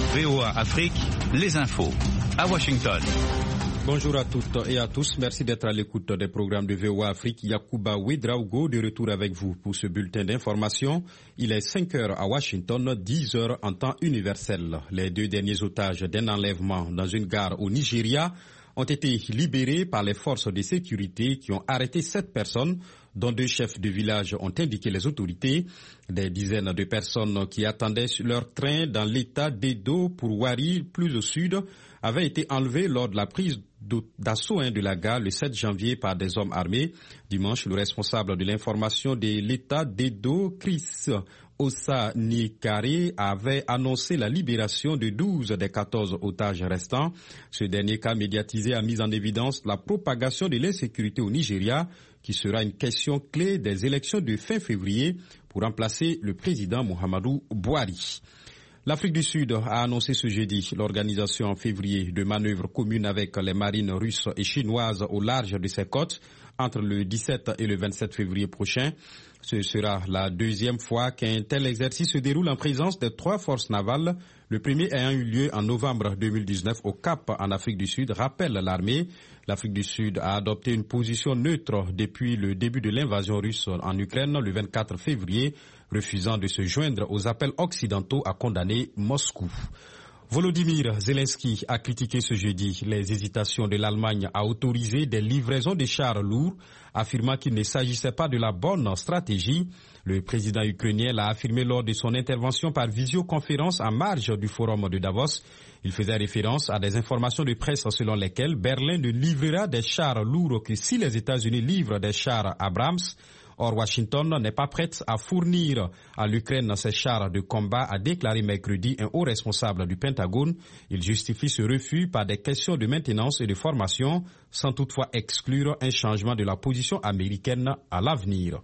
VOA Afrique, les infos. À Washington. Bonjour à toutes et à tous. Merci d'être à l'écoute des programmes de VOA Afrique. Yacouba Ouedraogo de retour avec vous pour ce bulletin d'information. Il est 5 heures à Washington, 10 heures en temps universel. Les 2 derniers otages d'un enlèvement dans une gare au Nigeria ont été libérés par les forces de sécurité qui ont arrêté 7 personnes, dont 2 chefs de village ont indiqué les autorités. Des dizaines de personnes qui attendaient leur train dans l'état d'Edo pour Wari, plus au sud, avaient été enlevées lors de la prise d'assaut de la gare le 7 janvier par des hommes armés. Dimanche, le responsable de l'information de l'état d'Edo, Chris Osanikare, avait annoncé la libération de 12 des 14 otages restants. Ce dernier cas médiatisé a mis en évidence la propagation de l'insécurité au Nigeria, qui sera une question clé des élections de fin février pour remplacer le président Muhammadu Buhari. L'Afrique du Sud a annoncé ce jeudi l'organisation en février de manœuvres communes avec les marines russes et chinoises au large de ses côtes entre le 17 et le 27 février prochain. Ce sera la 2e fois qu'un tel exercice se déroule en présence des 3 forces navales, le premier ayant eu lieu en novembre 2019 au Cap en Afrique du Sud, rappelle l'armée. L'Afrique du Sud a adopté une position neutre depuis le début de l'invasion russe en Ukraine le 24 février, refusant de se joindre aux appels occidentaux à condamner Moscou. Volodymyr Zelensky a critiqué ce jeudi les hésitations de l'Allemagne à autoriser des livraisons de chars lourds, affirmant qu'il ne s'agissait pas de la bonne stratégie. Le président ukrainien l'a affirmé lors de son intervention par visioconférence en marge du forum de Davos. Il faisait référence à des informations de presse selon lesquelles Berlin ne livrera des chars lourds que si les États-Unis livrent des chars Abrams. Or, Washington n'est pas prête à fournir à l'Ukraine ses chars de combat, a déclaré mercredi un haut responsable du Pentagone. Il justifie ce refus par des questions de maintenance et de formation, sans toutefois exclure un changement de la position américaine à l'avenir.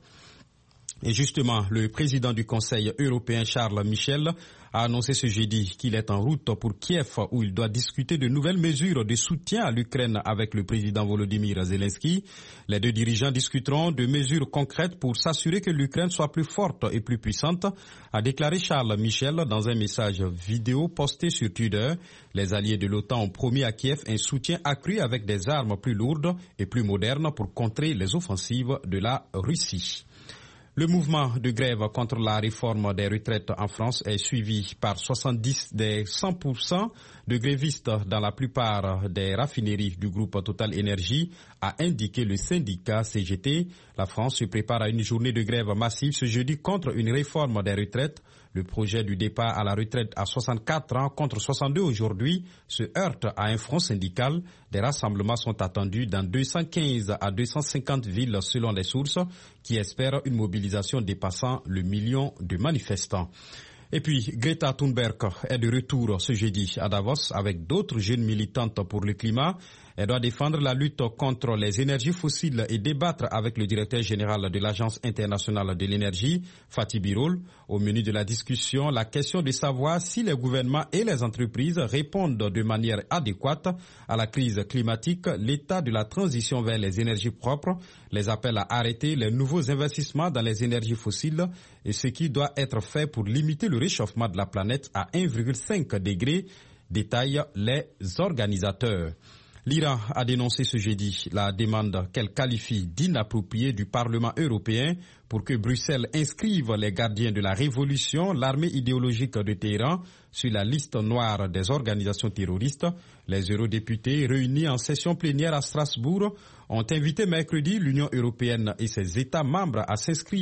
Et justement, le président du Conseil européen, Charles Michel, a annoncé ce jeudi qu'il est en route pour Kiev où il doit discuter de nouvelles mesures de soutien à l'Ukraine avec le président Volodymyr Zelensky. Les 2 dirigeants discuteront de mesures concrètes pour s'assurer que l'Ukraine soit plus forte et plus puissante, a déclaré Charles Michel dans un message vidéo posté sur Twitter. Les alliés de l'OTAN ont promis à Kiev un soutien accru avec des armes plus lourdes et plus modernes pour contrer les offensives de la Russie. Le mouvement de grève contre la réforme des retraites en France est suivi par 70 des 100% de grévistes dans la plupart des raffineries du groupe Total Énergie, a indiqué le syndicat CGT. La France se prépare à une journée de grève massive ce jeudi contre une réforme des retraites. Le projet du départ à la retraite à 64 ans contre 62 aujourd'hui se heurte à un front syndical. Des rassemblements sont attendus dans 215 à 250 villes selon les sources qui espèrent une mobilisation dépassant le million de manifestants. Et puis, Greta Thunberg est de retour ce jeudi à Davos avec d'autres jeunes militantes pour le climat. Elle doit défendre la lutte contre les énergies fossiles et débattre avec le directeur général de l'Agence internationale de l'énergie, Fatih Birol. Au menu de la discussion, la question de savoir si les gouvernements et les entreprises répondent de manière adéquate à la crise climatique, l'état de la transition vers les énergies propres, les appels à arrêter les nouveaux investissements dans les énergies fossiles et ce qui doit être fait pour limiter le réchauffement de la planète à 1,5 degré, détaillent les organisateurs. L'Iran a dénoncé ce jeudi la demande qu'elle qualifie d'inappropriée du Parlement européen pour que Bruxelles inscrive les gardiens de la révolution, l'armée idéologique de Téhéran, sur la liste noire des organisations terroristes. Les eurodéputés réunis en session plénière à Strasbourg ont invité mercredi l'Union européenne et ses États membres à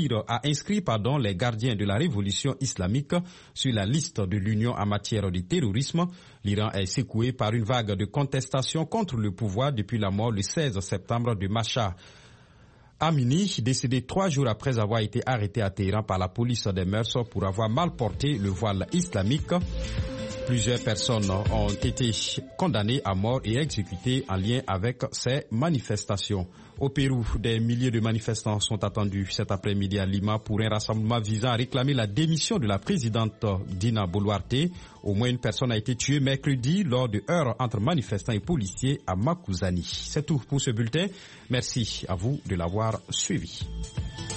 inscrire les gardiens de la révolution islamique sur la liste de l'Union en matière de terrorisme. L'Iran est secoué par une vague de contestation contre le pouvoir depuis la mort le 16 septembre de Mahsa Amini, décédé 3 jours après avoir été arrêté à Téhéran par la police des mœurs pour avoir mal porté le voile islamique. Plusieurs personnes ont été condamnées à mort et exécutées en lien avec ces manifestations. Au Pérou, des milliers de manifestants sont attendus cet après-midi à Lima pour un rassemblement visant à réclamer la démission de la présidente Dina Boluarte. Au moins une personne a été tuée mercredi lors de heurts entre manifestants et policiers à Makuzani. C'est tout pour ce bulletin. Merci à vous de l'avoir suivi.